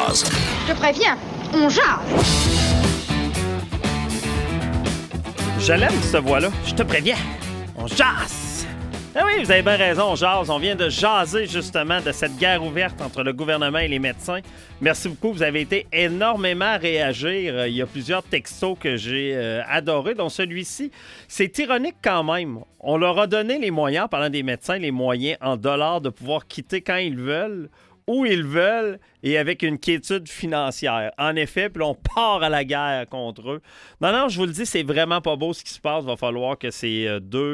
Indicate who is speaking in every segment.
Speaker 1: jase.
Speaker 2: Je te préviens, on jase.
Speaker 3: Je l'aime, cette voix-là. Je te préviens. On jase. Ah oui, vous avez bien raison, on jase. On vient de jaser, justement, de cette guerre ouverte entre le gouvernement et les médecins. Merci beaucoup. Vous avez été énormément à réagir. Il y a plusieurs textos que j'ai adorés, dont celui-ci. C'est ironique quand même. On leur a donné les moyens, parlant des médecins, les moyens en dollars de pouvoir quitter quand ils veulent, où ils veulent et avec une quiétude financière. En effet, puis là, on part à la guerre contre eux. Non, je vous le dis, c'est vraiment pas beau ce qui se passe. Il va falloir que ces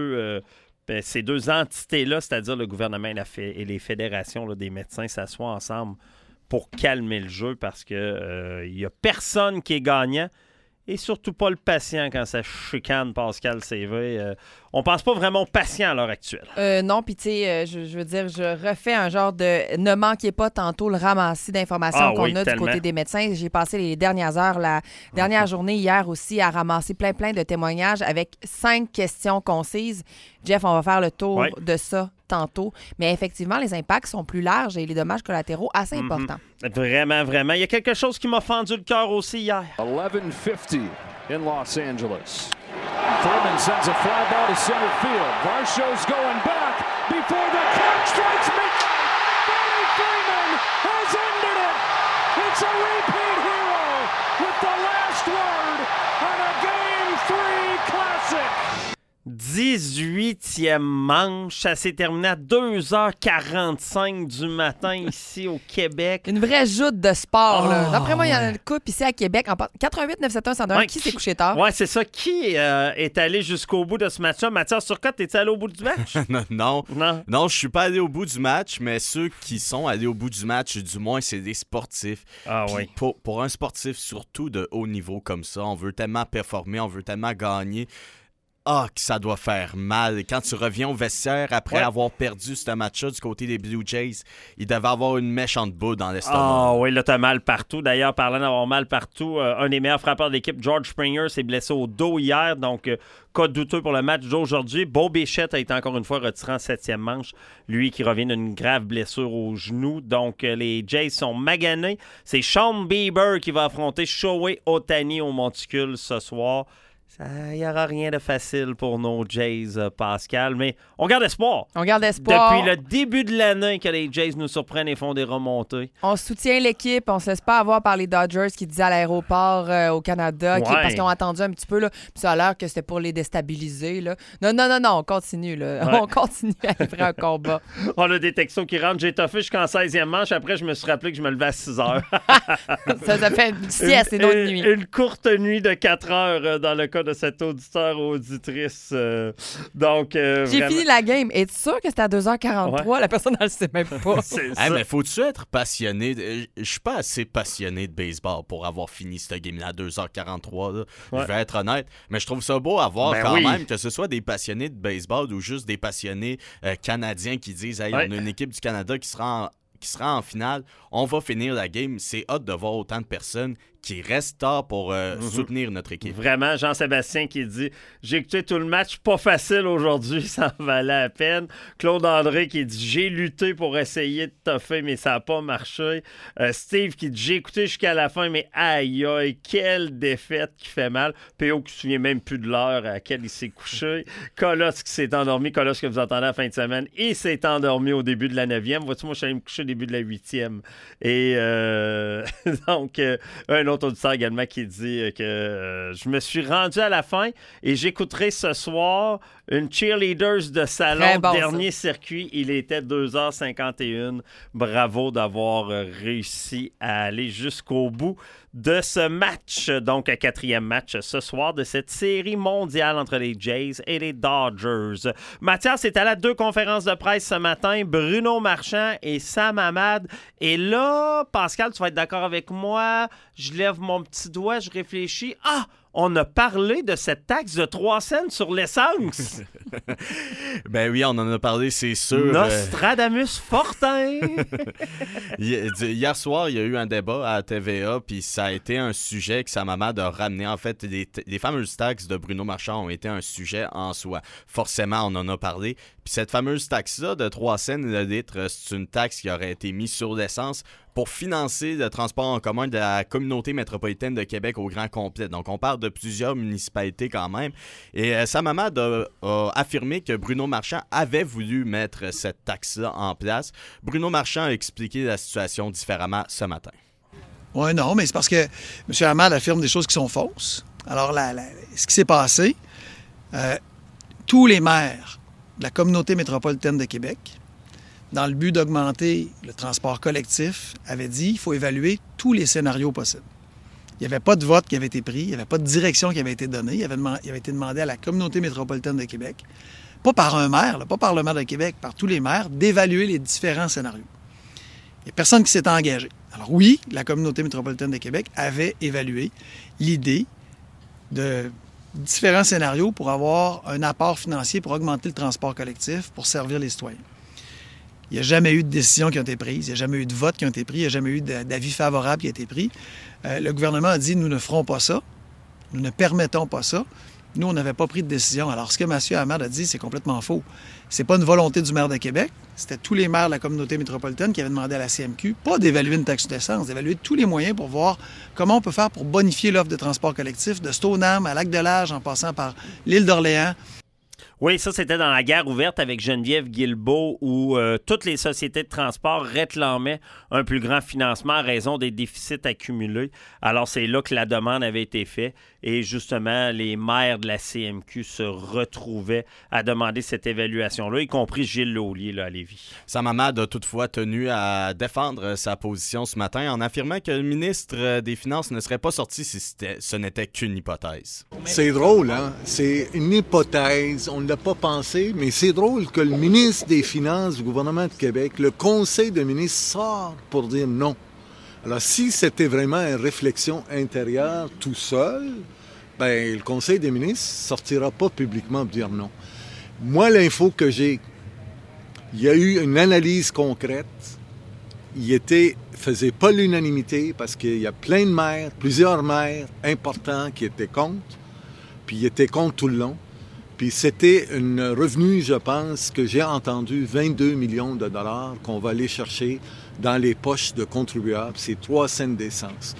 Speaker 3: deux entités-là, c'est-à-dire le gouvernement et les fédérations là, des médecins, s'assoient ensemble pour calmer le jeu parce qu'il n'y a personne qui est gagnant et surtout pas le patient quand ça chicane Pascal CV. On pense pas vraiment au patient à l'heure actuelle.
Speaker 4: Non, puis tu sais, je veux dire, je refais un genre de... Ne manquez pas tantôt le ramassis d'informations qu'on a du côté des médecins. J'ai passé les dernières heures, la dernière journée hier aussi, à ramasser plein de témoignages avec 5 questions concises. Jeff, on va faire le tour de ça tantôt. Mais effectivement, les impacts sont plus larges et les dommages collatéraux assez importants.
Speaker 3: Vraiment. Il y a quelque chose qui m'a fendu le cœur aussi hier.
Speaker 5: 11:50 in Los Angeles. Thurman sends a fly ball to center field. Varsho's going back before the clock strikes midnight. Freddie Freeman has ended it. It's a repeat hero with the last word on a Game 3 classic.
Speaker 3: 18e manche. Ça s'est terminé à 2h45 du matin ici au Québec.
Speaker 4: Une vraie joute de sport. Là. D'après moi, il y en a une coupe ici à Québec. 88 971 101. Qui s'est couché tard?
Speaker 3: Oui, c'est ça. Qui est allé jusqu'au bout de ce match-là? Mathias Turcotte, es-tu allé au bout du match?
Speaker 6: Non, je suis pas allé au bout du match, mais ceux qui sont allés au bout du match, du moins, c'est des sportifs.
Speaker 3: Ah oui.
Speaker 6: Pour un sportif, surtout de haut niveau comme ça, on veut tellement performer, on veut tellement gagner. Ah, que ça doit faire mal. Quand tu reviens au vestiaire après avoir perdu ce match-là du côté des Blue Jays, il devait avoir une méchante boule dans l'estomac.
Speaker 3: Ah oui, là, t'as mal partout. D'ailleurs, parlant d'avoir mal partout, un des meilleurs frappeurs de l'équipe, George Springer, s'est blessé au dos hier. Donc, cas douteux pour le match d'aujourd'hui. Beau Bichette a été encore une fois retiré en 7e manche. Lui qui revient d'une grave blessure au genou. Donc, les Jays sont maganés. C'est Sean Bieber qui va affronter Shohei Ohtani au monticule ce soir. Il n'y aura rien de facile pour nos Jays, Pascal, mais on garde espoir. Depuis le début de l'année que les Jays nous surprennent et font des remontées.
Speaker 4: On soutient l'équipe. On ne se laisse pas avoir par les Dodgers qui disaient à l'aéroport au Canada parce qu'ils ont attendu un petit peu. Là, puis ça a l'air que c'était pour les déstabiliser. Là. Non, on continue. Là. Ouais. On continue à livrer un combat.
Speaker 3: On a des textos qui rentrent. J'ai toffé jusqu'en 16e manche. Après, je me suis rappelé que je me levais à 6 heures.
Speaker 4: ça fait une sieste et une autre nuit.
Speaker 3: Une courte nuit de 4 heures dans le cas de cet auditeur ou auditrice.
Speaker 6: J'ai
Speaker 4: fini la game. Es-tu sûr que c'était à 2h43? Ouais. La personne, elle ne sait même pas.
Speaker 6: Mais faut-tu être passionné? Je suis pas assez passionné de baseball pour avoir fini cette game-là à 2h43. Là. Je vais être honnête. Mais je trouve ça beau à voir même, que ce soit des passionnés de baseball ou juste des passionnés canadiens qui disent hey, on a une équipe du Canada qui sera en finale. On va finir la game. C'est hot de voir autant de personnes qui restent tard pour soutenir notre équipe.
Speaker 3: Vraiment, Jean-Sébastien qui dit « J'ai écouté tout le match, pas facile aujourd'hui, ça en valait la peine. » Claude André qui dit « J'ai lutté pour essayer de toffer, mais ça n'a pas marché. » Steve qui dit « J'ai écouté jusqu'à la fin, mais aïe aïe, quelle défaite qui fait mal. » P.O. qui ne se souvient même plus de l'heure à laquelle il s'est couché. Colosse qui s'est endormi. Colosse que vous entendez à la fin de semaine. Il s'est endormi au début de la 9e. Vois-tu, moi, je suis allé me coucher au début de la 8e. Et donc, un autre auditeur également qui dit que je me suis rendu à la fin et j'écouterai ce soir une cheerleaders de salon, dernier circuit. Il était 2h51. Bravo d'avoir réussi à aller jusqu'au bout de ce match. Donc, 4e match ce soir de cette série mondiale entre les Jays et les Dodgers. Mathias est allé à 2 conférences de presse ce matin. Bruno Marchand et Sam Hamad. Et là, Pascal, tu vas être d'accord avec moi. Je lève mon petit doigt, je réfléchis. on a parlé de cette taxe de 3 cents sur l'essence.
Speaker 6: Ben oui, on en a parlé, c'est sûr.
Speaker 3: Nostradamus Fortin!
Speaker 6: Hier soir, il y a eu un débat à TVA, puis ça a été un sujet que sa maman a ramené. En fait, les fameuses taxes de Bruno Marchand ont été un sujet en soi. Forcément, on en a parlé. Puis cette fameuse taxe-là de 3 cents le litre, c'est une taxe qui aurait été mise sur l'essence pour financer le transport en commun de la communauté métropolitaine de Québec au grand complet. Donc, on parle de plusieurs municipalités quand même. Et sa maman a affirmé que Bruno Marchand avait voulu mettre cette taxe-là en place. Bruno Marchand a expliqué la situation différemment ce matin.
Speaker 1: Oui, non, mais c'est parce que M. Hamad affirme des choses qui sont fausses. Alors, ce qui s'est passé, tous les maires de la communauté métropolitaine de Québec, dans le but d'augmenter le transport collectif, avaient dit qu'il faut évaluer tous les scénarios possibles. Il n'y avait pas de vote qui avait été pris, il n'y avait pas de direction qui avait été donnée. Il avait été demandé à la communauté métropolitaine de Québec, pas par un maire, pas par le maire de Québec, par tous les maires, d'évaluer les différents scénarios. Il n'y a personne qui s'est engagé. Alors oui, la communauté métropolitaine de Québec avait évalué l'idée de différents scénarios pour avoir un apport financier pour augmenter le transport collectif, pour servir les citoyens. Il n'y a jamais eu de décision qui a été prise, il n'y a jamais eu de vote qui a été pris, il n'y a jamais eu d'avis favorable qui a été pris. Le gouvernement a dit, nous ne ferons pas ça, nous ne permettons pas ça. Nous, on n'avait pas pris de décision. Alors, ce que M. Hamad a dit, c'est complètement faux. C'est pas une volonté du maire de Québec. C'était tous les maires de la communauté métropolitaine qui avaient demandé à la CMQ, pas d'évaluer une taxe d'essence, d'évaluer tous les moyens pour voir comment on peut faire pour bonifier l'offre de transport collectif de Stoneham à Lac-de-Lage en passant par l'île d'Orléans.
Speaker 3: Oui, ça, c'était dans la guerre ouverte avec Geneviève Guilbeault où toutes les sociétés de transport réclamaient un plus grand financement à raison des déficits accumulés. Alors, c'est là que la demande avait été faite et justement, les maires de la CMQ se retrouvaient à demander cette évaluation-là, y compris Gilles Laulier là, à Lévis.
Speaker 6: Sa maman a toutefois tenu à défendre sa position ce matin en affirmant que le ministre des Finances ne serait pas sorti si ce n'était qu'une hypothèse.
Speaker 7: C'est drôle, hein? C'est une hypothèse. On ne l'a pas pensé, mais c'est drôle que le ministre des Finances du gouvernement de Québec, le conseil de ministres, sort pour dire non. Alors, si c'était vraiment une réflexion intérieure tout seul, ben le conseil des ministres ne sortira pas publiquement pour dire non. Moi, l'info que j'ai, il y a eu une analyse concrète. Il faisait pas l'unanimité parce qu'il y a plein de maires, plusieurs maires importants qui étaient contre, puis ils étaient contre tout le long. Puis c'était un revenu, je pense, que j'ai entendu, 22 millions de dollars qu'on va aller chercher dans les poches de contribuables. C'est 3 cents d'essence.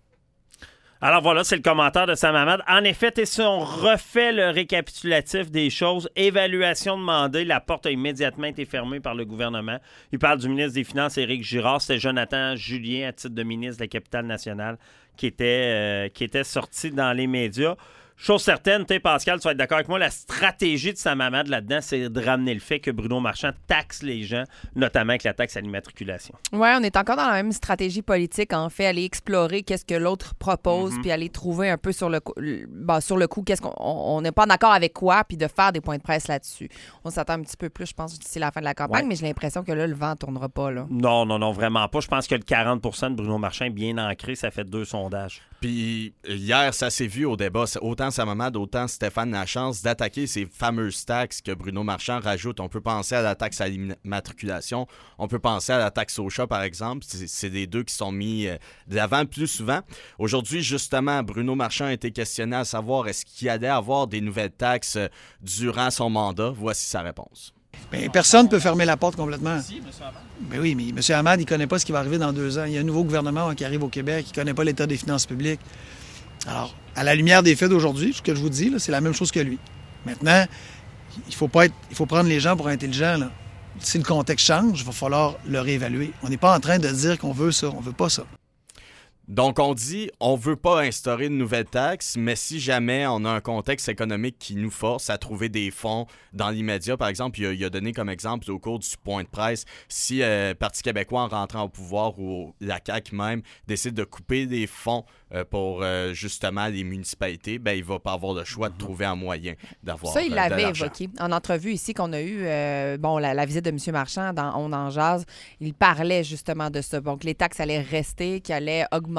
Speaker 3: Alors voilà, c'est le commentaire de Sam Hamad. En effet, et si on refait le récapitulatif des choses, évaluation demandée, la porte a immédiatement été fermée par le gouvernement. Il parle du ministre des Finances, Éric Girard. C'était Jonathan Julien, à titre de ministre de la Capitale-Nationale, qui était sorti dans les médias. Chose certaine, tu sais, Pascal, tu vas être d'accord avec moi, la stratégie de Sam Hamad là-dedans, c'est de ramener le fait que Bruno Marchand taxe les gens, notamment avec la taxe à l'immatriculation.
Speaker 4: Oui, on est encore dans la même stratégie politique, en fait, aller explorer qu'est-ce que l'autre propose, puis aller trouver un peu sur le coup, qu'est-ce qu'on n'est pas d'accord avec quoi, puis de faire des points de presse là-dessus. On s'attend un petit peu plus, je pense, d'ici la fin de la campagne, mais j'ai l'impression que là, le vent ne tournera pas. Là.
Speaker 3: Non, vraiment pas. Je pense que le 40 % de Bruno Marchand est bien ancré, ça fait 2 sondages.
Speaker 6: Puis hier, ça s'est vu au débat. Autant Sam Hamad, autant Stéphane Lachance d'attaquer ces fameuses taxes que Bruno Marchand rajoute. On peut penser à la taxe à l'immatriculation. On peut penser à la taxe au chat, par exemple. C'est les deux qui sont mis de l'avant le plus souvent. Aujourd'hui, justement, Bruno Marchand a été questionné à savoir est-ce qu'il allait avoir des nouvelles taxes durant son mandat. Voici sa réponse.
Speaker 1: Bien, personne ne peut fermer la porte complètement. Si, M. Hamad. Ben oui, mais M. Hamad, il ne connaît pas ce qui va arriver dans 2 ans. Il y a un nouveau gouvernement qui arrive au Québec, il ne connaît pas l'état des finances publiques. Alors, à la lumière des faits d'aujourd'hui, ce que je vous dis, là, c'est la même chose que lui. Maintenant, il faut prendre les gens pour intelligents. Là. Si le contexte change, il va falloir le réévaluer. On n'est pas en train de dire qu'on veut ça, on veut pas ça.
Speaker 6: Donc, on dit, on veut pas instaurer de nouvelles taxes, mais si jamais on a un contexte économique qui nous force à trouver des fonds dans l'immédiat, par exemple, il a donné comme exemple au cours du point de presse, si le Parti québécois, en rentrant au pouvoir ou la CAQ même, décide de couper des fonds pour justement les municipalités, ben il va pas avoir le choix de trouver un moyen d'avoir
Speaker 4: ça, il l'avait
Speaker 6: l'argent.
Speaker 4: évoqué en entrevue ici qu'on a eu, la visite de M. Marchand dans On en jase. Il parlait justement de ça. Donc, les taxes allaient rester, qui allaient augmenter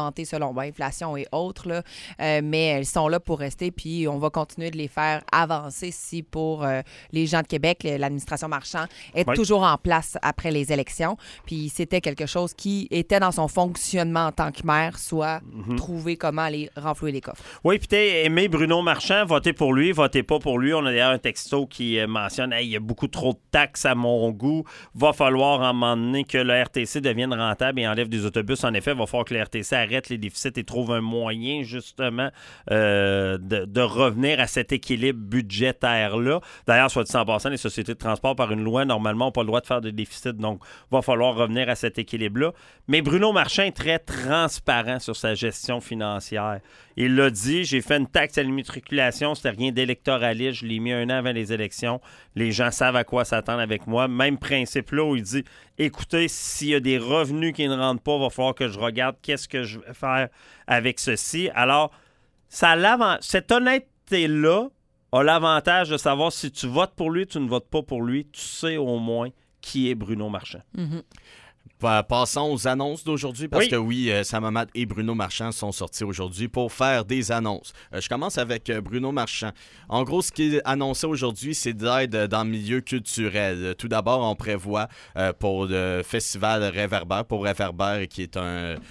Speaker 4: augmenter selon l'inflation et autres, là, mais elles sont là pour rester, puis on va continuer de les faire avancer si pour les gens de Québec, l'administration Marchand est toujours en place après les élections. Puis c'était quelque chose qui était dans son fonctionnement en tant que maire, soit trouver comment aller renflouer les coffres.
Speaker 3: Oui, puis t'es aimé Bruno Marchand, votez pour lui, votez pas pour lui. On a d'ailleurs un texto qui mentionne « Hey, il y a beaucoup trop de taxes à mon goût. Va falloir à un moment donné que le RTC devienne rentable et enlève des autobus. En effet, il va falloir que le RTC arrête les déficits et trouve un moyen, justement, de revenir à cet équilibre budgétaire-là. D'ailleurs, soit dit en passant, les sociétés de transport, par une loi, normalement, n'ont pas le droit de faire de déficit. Donc, il va falloir revenir à cet équilibre-là. Mais Bruno Marchand est très transparent sur sa gestion financière. Il l'a dit, j'ai fait une taxe à l'immatriculation, c'était rien d'électoraliste, je l'ai mis un an avant les élections. Les gens savent à quoi s'attendre avec moi. Même principe là où il dit, écoutez, s'il y a des revenus qui ne rentrent pas, il va falloir que je regarde qu'est-ce que je vais faire avec ceci. Alors, cette honnêteté-là a l'avantage de savoir si tu votes pour lui, tu ne votes pas pour lui, tu sais au moins qui est Bruno Marchand.
Speaker 4: Mm-hmm.
Speaker 6: Passons aux annonces d'aujourd'hui parce que Sam Ahmad et Bruno Marchand sont sortis aujourd'hui pour faire des annonces. Je commence avec Bruno Marchand. En gros, ce qu'il annonçait aujourd'hui, c'est d'aide dans le milieu culturel. Tout d'abord, on prévoit pour le festival Réverbère, pour Réverbère qui est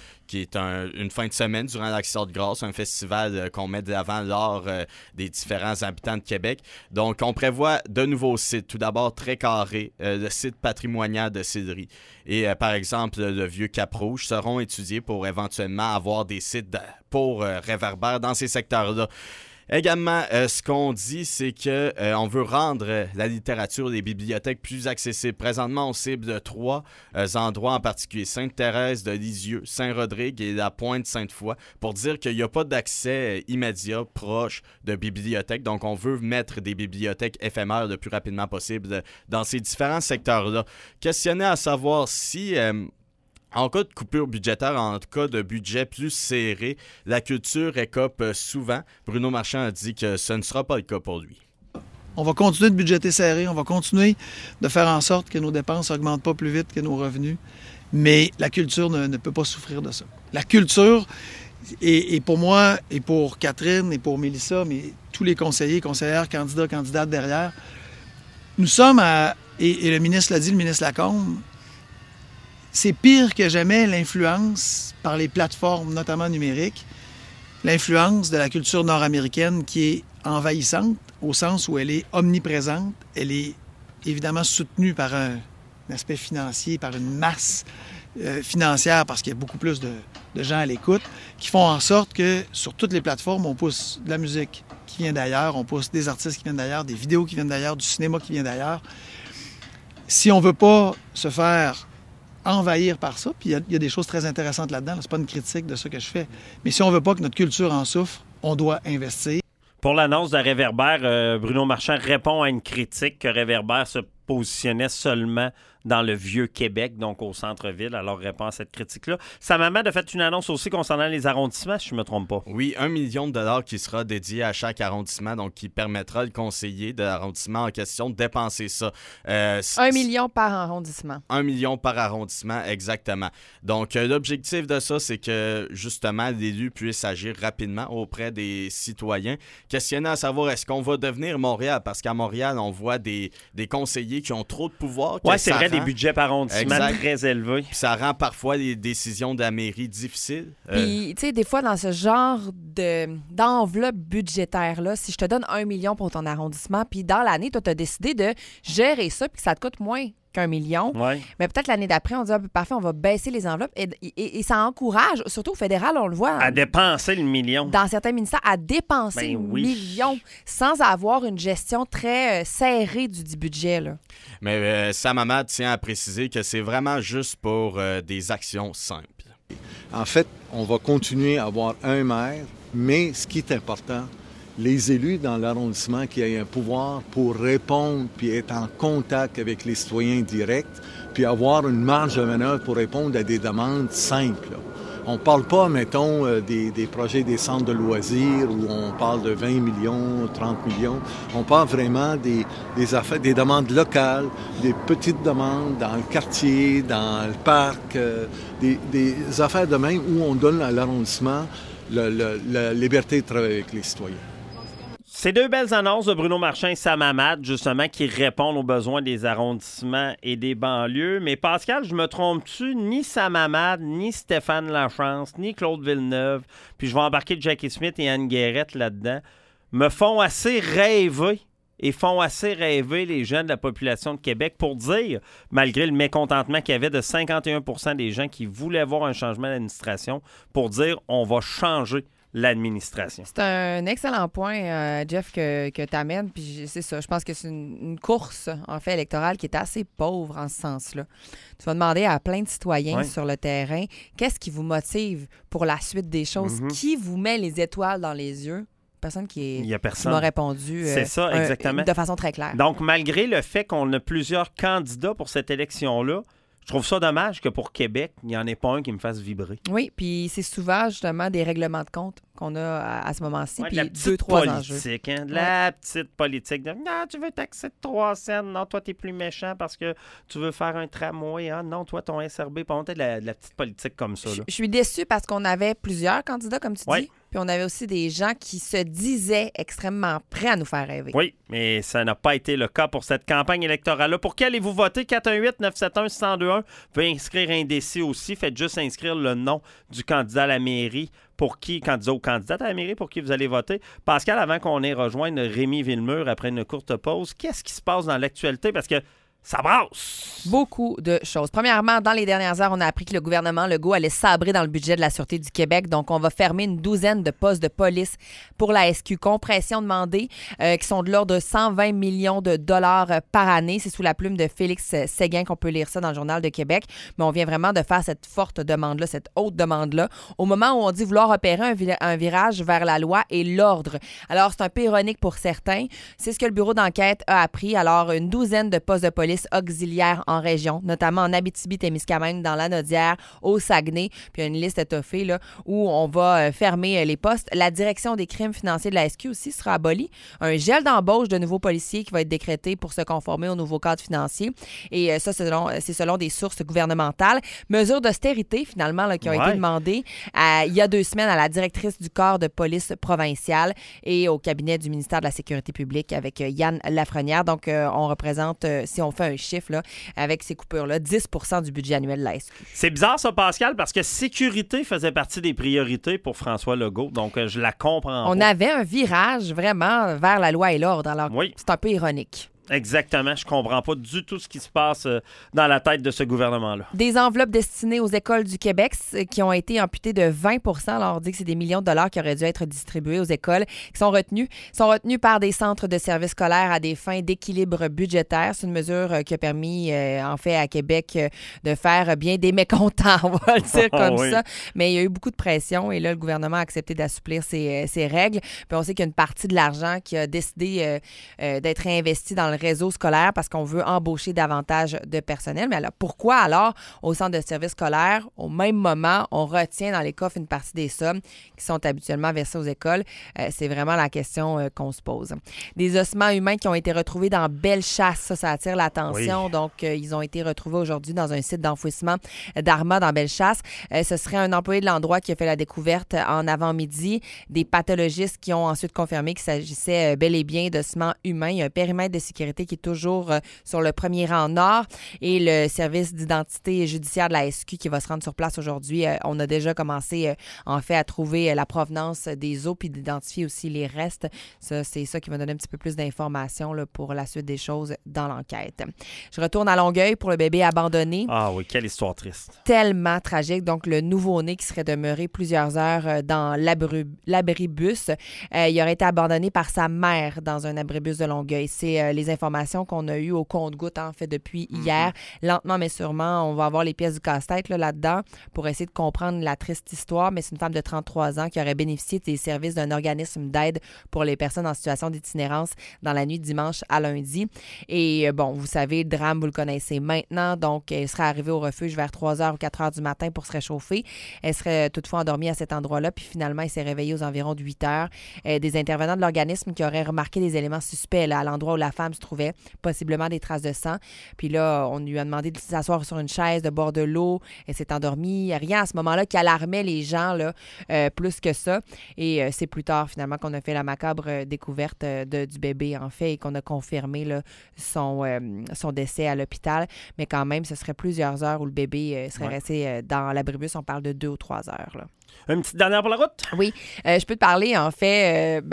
Speaker 6: une fin de semaine durant l'Action de grâce, un festival qu'on met de l'avant l'art des différents habitants de Québec. Donc, on prévoit de nouveaux sites. Tout d'abord, Très Carré, le site patrimonial de Sillery. Et par exemple, le vieux Cap-Rouge seront étudiés pour éventuellement avoir des sites pour Réverbère dans ces secteurs-là. Également, ce qu'on dit, c'est qu'on veut rendre la littérature des bibliothèques plus accessible. Présentement, on cible 3 endroits en particulier, Sainte-Thérèse de Lisieux, Saint-Rodrigue et la Pointe-Sainte-Foy, pour dire qu'il n'y a pas d'accès immédiat proche de bibliothèques. Donc, on veut mettre des bibliothèques éphémères le plus rapidement possible dans ces différents secteurs-là. Questionner à savoir si... en cas de coupure budgétaire, en cas de budget plus serré, la culture écope souvent. Bruno Marchand a dit que ce ne sera pas le cas pour lui.
Speaker 1: On va continuer de budgéter serré, on va continuer de faire en sorte que nos dépenses n'augmentent pas plus vite que nos revenus, mais la culture ne peut pas souffrir de ça. La culture, et pour moi, et pour Catherine, et pour Mélissa, mais tous les conseillers, conseillères, candidats, candidates derrière, nous sommes et le ministre l'a dit, le ministre Lacombe, c'est pire que jamais l'influence par les plateformes, notamment numériques, l'influence de la culture nord-américaine qui est envahissante au sens où elle est omniprésente. Elle est évidemment soutenue par un aspect financier, par une masse financière parce qu'il y a beaucoup plus de gens à l'écoute qui font en sorte que sur toutes les plateformes, on pousse de la musique qui vient d'ailleurs, on pousse des artistes qui viennent d'ailleurs, des vidéos qui viennent d'ailleurs, du cinéma qui vient d'ailleurs. Si on ne veut pas se faire envahir par ça, puis il y a des choses très intéressantes là-dedans, c'est pas une critique de ce que je fais, mais si on veut pas que notre culture en souffre, on doit investir.
Speaker 3: Pour l'annonce de Réverbère, Bruno Marchand répond à une critique que Réverbère se positionnait seulement dans le vieux Québec, donc au centre-ville. Alors, répond à cette critique-là. Sam Ahmad a fait une annonce aussi concernant les arrondissements, si je ne me trompe pas.
Speaker 6: Oui, 1 million de dollars qui sera dédié à chaque arrondissement, donc qui permettra le conseiller de l'arrondissement en question de dépenser ça.
Speaker 4: 1 million par arrondissement.
Speaker 6: 1 million par arrondissement, exactement. Donc, l'objectif de ça, c'est que, justement, l'élu puisse agir rapidement auprès des citoyens. Questionner à savoir, est-ce qu'on va devenir Montréal? Parce qu'à Montréal, on voit des conseillers qui ont trop de pouvoir.
Speaker 3: Oui, c'est vrai, des budgets par arrondissement très élevés.
Speaker 6: Puis ça rend parfois les décisions de la mairie difficiles.
Speaker 4: Puis, tu sais, des fois, dans ce genre d'enveloppe budgétaire-là, si je te donne 1 million pour ton arrondissement, puis dans l'année, toi, tu as décidé de gérer ça, puis que ça te coûte moins qu'1 million.
Speaker 3: Ouais.
Speaker 4: Mais peut-être l'année d'après, on dit parfait, on va baisser les enveloppes. Et ça encourage, surtout au fédéral, on le voit.
Speaker 3: À dépenser le million.
Speaker 4: Dans certains ministères, à dépenser le million sans avoir une gestion très serrée du budget. Là.
Speaker 6: Mais Sam Ahmad tient à préciser que c'est vraiment juste pour des actions simples.
Speaker 7: En fait, on va continuer à avoir un maire, mais ce qui est important, les élus dans l'arrondissement qui aient un pouvoir pour répondre puis être en contact avec les citoyens directs, puis avoir une marge de manœuvre pour répondre à des demandes simples. On ne parle pas, mettons, des projets des centres de loisirs où on parle de 20 millions, 30 millions. On parle vraiment des affaires, des demandes locales, des petites demandes dans le quartier, dans le parc, des affaires de même où on donne à l'arrondissement la liberté de travailler avec les citoyens.
Speaker 3: Ces deux belles annonces de Bruno Marchand et Sam Hamad, justement, qui répondent aux besoins des arrondissements et des banlieues. Mais Pascal, je me trompe-tu? Ni Sam Hamad, ni Stéphane Lachance, ni Claude Villeneuve, puis je vais embarquer Jackie Smith et Anne Guérette là-dedans, me font assez rêver les gens de la population de Québec pour dire, malgré le mécontentement qu'il y avait de 51 % des gens qui voulaient voir un changement d'administration, pour dire on va changer l'administration.
Speaker 4: C'est un excellent point, Jeff, que tu amènes. Puis c'est ça, je pense que c'est une course, en fait, électorale qui est assez pauvre en ce sens-là. Tu vas demander à plein de citoyens sur le terrain, qu'est-ce qui vous motive pour la suite des choses? Qui vous met les étoiles dans les yeux? Personne qui m'a répondu
Speaker 3: c'est ça, exactement.
Speaker 4: De façon très claire.
Speaker 3: Donc, malgré le fait qu'on a plusieurs candidats pour cette élection-là, je trouve ça dommage que pour Québec, il n'y en ait pas un qui me fasse vibrer.
Speaker 4: Oui, puis c'est souvent justement des règlements de compte qu'on a à ce moment-ci, puis
Speaker 3: de la
Speaker 4: 2-3 enjeux.
Speaker 3: De la petite politique. Non, tu veux taxer de 3 cents. Non, toi, t'es plus méchant parce que tu veux faire un tramway. Ah, non, toi, ton SRB. Pas de la petite politique comme ça.
Speaker 4: Je suis déçue parce qu'on avait plusieurs candidats, comme tu dis. Puis on avait aussi des gens qui se disaient extrêmement prêts à nous faire rêver.
Speaker 3: Oui, mais ça n'a pas été le cas pour cette campagne électorale-là. Pour qui allez-vous voter? 418-971-1021. Vous pouvez inscrire indécis aussi. Faites juste inscrire le nom du candidat à la mairie. Pour qui, candidat ou candidate à la mairie, pour qui vous allez voter. Pascal, avant qu'on ait rejoindre Rémi Villemur après une courte pause, qu'est-ce qui se passe dans l'actualité? Parce que ça brasse!
Speaker 4: Beaucoup de choses. Premièrement, dans les dernières heures, on a appris que le gouvernement Legault allait sabrer dans le budget de la Sûreté du Québec. Donc, on va fermer une douzaine de postes de police pour la SQ. Compression demandée, qui sont de l'ordre de 120 millions de dollars par année. C'est sous la plume de Félix Séguin qu'on peut lire ça dans le Journal de Québec. Mais on vient vraiment de faire cette forte demande-là, cette haute demande-là, au moment où on dit vouloir opérer un virage vers la loi et l'ordre. Alors, c'est un peu ironique pour certains. C'est ce que le bureau d'enquête a appris. Alors, une douzaine de postes de police auxiliaires en région, notamment en Abitibi-Témiscamingue, dans l'Anaudière, au Saguenay. Puis il y a une liste étoffée là, où on va fermer les postes. La direction des crimes financiers de la SQ aussi sera abolie. Un gel d'embauche de nouveaux policiers qui va être décrété pour se conformer au nouveau cadre financier. Et ça, c'est selon des sources gouvernementales. Mesures d'austérité, finalement, là, qui ont été demandées il y a 2 semaines à la directrice du corps de police provincial et au cabinet du ministère de la Sécurité publique avec Yann Lafrenière. Donc, on représente, si on fait un chiffre là, avec ces coupures-là, 10 % du budget annuel de la SQ.
Speaker 3: C'est bizarre ça, Pascal, parce que sécurité faisait partie des priorités pour François Legault, donc je la comprends.
Speaker 4: On avait un virage vraiment vers la loi et l'ordre, alors c'est un peu ironique.
Speaker 3: Exactement. Je comprends pas du tout ce qui se passe dans la tête de ce gouvernement-là.
Speaker 4: Des enveloppes destinées aux écoles du Québec qui ont été amputées de 20 % Alors, on dit que c'est des millions de dollars qui auraient dû être distribués aux écoles, qui sont retenus par des centres de services scolaires à des fins d'équilibre budgétaire. C'est une mesure qui a permis, en fait, à Québec de faire bien des mécontents, on va le dire comme ça. Mais il y a eu beaucoup de pression et là, le gouvernement a accepté d'assouplir ses règles. Puis on sait qu'il y a une partie de l'argent qui a décidé d'être réinvesti dans le réseau scolaire parce qu'on veut embaucher davantage de personnel. Mais alors, pourquoi alors, au centre de services scolaires, au même moment, on retient dans les coffres une partie des sommes qui sont habituellement versées aux écoles? C'est vraiment la question qu'on se pose. Des ossements humains qui ont été retrouvés dans Bellechasse, ça attire l'attention. Oui. Donc, ils ont été retrouvés aujourd'hui dans un site d'enfouissement d'Arma dans Bellechasse. Ce serait un employé de l'endroit qui a fait la découverte en avant-midi. Des pathologistes qui ont ensuite confirmé qu'il s'agissait bel et bien d'ossements humains. Il y a un périmètre de sécurité qui est toujours sur le premier rang nord et le service d'identité judiciaire de la SQ qui va se rendre sur place aujourd'hui. On a déjà commencé, en fait, à trouver la provenance des os puis d'identifier aussi les restes. Ça, c'est ça qui va donner un petit peu plus d'informations là, pour la suite des choses dans l'enquête. Je retourne à Longueuil pour le bébé abandonné.
Speaker 3: Ah oui, quelle histoire triste.
Speaker 4: Tellement tragique. Donc, le nouveau-né qui serait demeuré plusieurs heures dans l'abribus. Il aurait été abandonné par sa mère dans un abribus de Longueuil. C'est les informations qu'on a eues au compte-gouttes, en fait, depuis hier. Lentement, mais sûrement, on va avoir les pièces du casse-tête là-dedans pour essayer de comprendre la triste histoire. Mais c'est une femme de 33 ans qui aurait bénéficié des services d'un organisme d'aide pour les personnes en situation d'itinérance dans la nuit de dimanche à lundi. Et bon, vous savez, le drame, vous le connaissez maintenant. Donc, elle serait arrivée au refuge vers 3h ou 4h du matin pour se réchauffer. Elle serait toutefois endormie à cet endroit-là. Puis finalement, elle s'est réveillée aux environs de 8h. Des intervenants de l'organisme qui auraient remarqué des éléments suspects là, à l'endroit où la femme se trouvait, possiblement des traces de sang. Puis là, on lui a demandé de s'asseoir sur une chaise, de boire de l'eau. Elle s'est endormie. Il n'y a rien à ce moment-là qui alarmait les gens là, plus que ça. Et c'est plus tard, finalement, qu'on a fait la macabre découverte du bébé, en fait, et qu'on a confirmé là, son décès à l'hôpital. Mais quand même, ce serait plusieurs heures où le bébé serait resté dans l'abribus. On parle de 2 ou 3 heures. Là.
Speaker 3: Une petite dernière pour la route?
Speaker 4: Oui. Je peux te parler, en fait,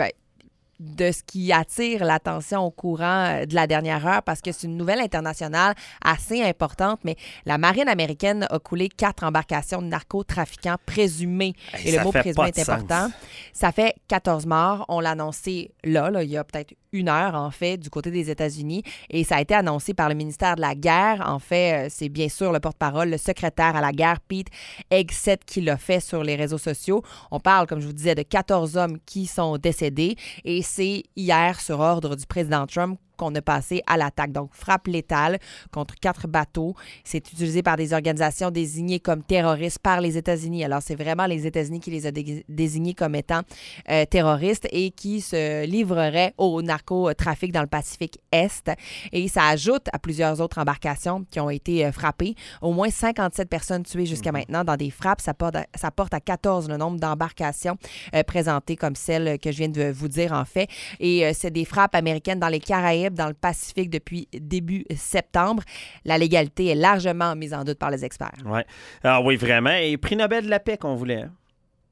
Speaker 4: de ce qui attire l'attention au courant de la dernière heure parce que c'est une nouvelle internationale assez importante, mais la marine américaine a coulé 4 embarcations de narcotrafiquants présumés. Et le mot présumé est important. Ça fait 14 morts. On l'a annoncé là, il y a peut-être 1 heure, en fait, du côté des États-Unis. Et ça a été annoncé par le ministère de la Guerre. En fait, c'est bien sûr le porte-parole, le secrétaire à la guerre, Pete Hegseth, qui l'a fait sur les réseaux sociaux. On parle, comme je vous disais, de 14 hommes qui sont décédés. Et c'est hier, sur ordre du président Trump, qu'on a passé à l'attaque. Donc, frappe létale contre 4 bateaux. C'est utilisé par des organisations désignées comme terroristes par les États-Unis. Alors, c'est vraiment les États-Unis qui les a désignés comme étant terroristes et qui se livreraient au narcotrafic dans le Pacifique Est. Et ça ajoute à plusieurs autres embarcations qui ont été frappées. Au moins 57 personnes tuées jusqu'à maintenant dans des frappes. Ça porte à 14 le nombre d'embarcations présentées comme celle que je viens de vous dire, en fait. Et c'est des frappes américaines dans les Caraïbes, dans le Pacifique depuis début septembre. La légalité est largement mise en doute par les experts.
Speaker 3: Ouais. Alors oui, vraiment. Et prix Nobel de la paix qu'on voulait. Hein?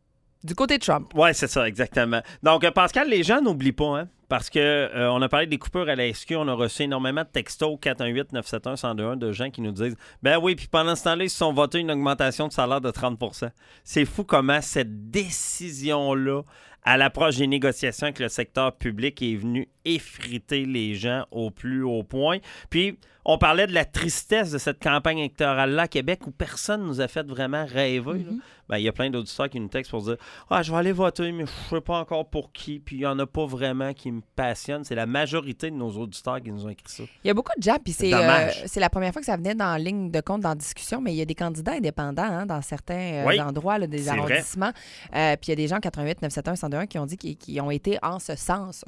Speaker 4: Du côté de Trump.
Speaker 3: Oui, c'est ça, exactement. Donc, Pascal, les gens n'oublient pas, hein? Parce que on a parlé des coupures à la SQ, on a reçu énormément de textos 418-971-1021 de gens qui nous disent « Ben oui, puis pendant ce temps-là, ils se sont votés une augmentation de salaire de 30 %. C'est fou comment cette décision-là, à l'approche des négociations avec le secteur public, est venue effriter les gens au plus haut point. Puis, on parlait de la tristesse de cette campagne électorale-là à Québec où personne nous a fait vraiment rêver. Ben, il y a plein d'auditeurs qui nous textent pour dire « Ah, je vais aller voter, mais je ne sais pas encore pour qui. » Puis, il n'y en a pas vraiment qui me passionnent. C'est la majorité de nos auditeurs qui nous ont écrit ça.
Speaker 4: Il y a beaucoup de gens, puis c'est la première fois que ça venait dans la ligne de compte, dans la discussion, mais il y a des candidats indépendants dans certains endroits, là, des arrondissements. Puis il y a des gens, 88-971-1021, qui ont dit qu'ils ont été en ce sens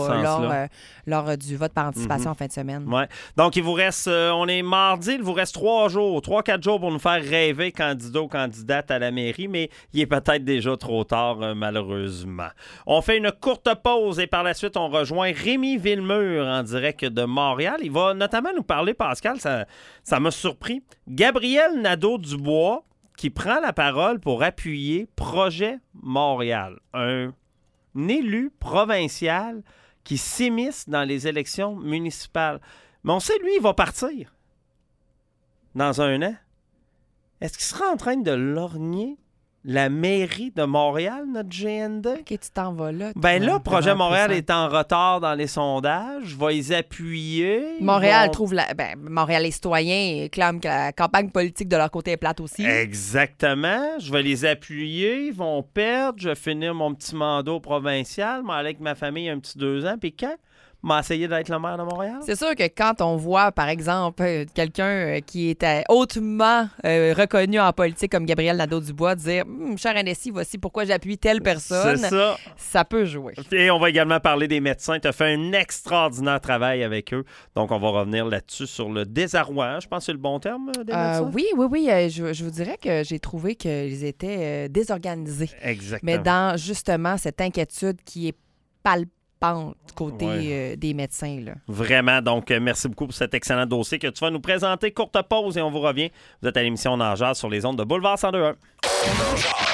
Speaker 4: lors du vote par anticipation en fin de semaine.
Speaker 3: Ouais. Donc, il vous reste, on est mardi, il vous reste 3-4 jours pour nous faire rêver candidat ou candidate à la mairie, mais il est peut-être déjà trop tard, malheureusement. On fait une courte pause et par la suite, on rejoint Rémi Villemur en direct de Montréal. Il va notamment nous parler, Pascal, ça m'a surpris, Gabriel Nadeau-Dubois qui prend la parole pour appuyer Projet Montréal, un élu provincial qui s'immisce dans les élections municipales. Mais on sait, lui, il va partir dans 1 an. Est-ce qu'il sera en train de lorgner la mairie de Montréal, notre GND?
Speaker 4: OK, tu t'en vas là.
Speaker 3: Ben là, Projet Montréal est en retard dans les sondages. Va les appuyer.
Speaker 4: Montréal Montréal, les citoyens clament que la campagne politique de leur côté est plate aussi.
Speaker 3: Exactement. Je vais les appuyer. Ils vont perdre. Je vais finir mon petit mandat provincial. Je vais aller avec ma famille un petit 2 ans. Puis quand? M'a essayé d'être le maire de Montréal?
Speaker 4: C'est sûr que quand on voit, par exemple, quelqu'un qui était hautement reconnu en politique comme Gabriel Nadeau-Dubois dire « Cher Hennessy, voici pourquoi j'appuie telle personne », ça peut jouer.
Speaker 3: Et on va également parler des médecins. Tu as fait un extraordinaire travail avec eux. Donc, on va revenir là-dessus sur le désarroi. Je pense que c'est le bon terme des médecins.
Speaker 4: Oui. Je vous dirais que j'ai trouvé qu'ils étaient désorganisés.
Speaker 3: Exactement.
Speaker 4: Mais dans, justement, cette inquiétude qui est palpable du côté des médecins. Là.
Speaker 3: Vraiment. Donc, merci beaucoup pour cet excellent dossier que tu vas nous présenter. Courte pause et on vous revient. Vous êtes à l'émission Nageur sur les ondes de Boulevard 102.1.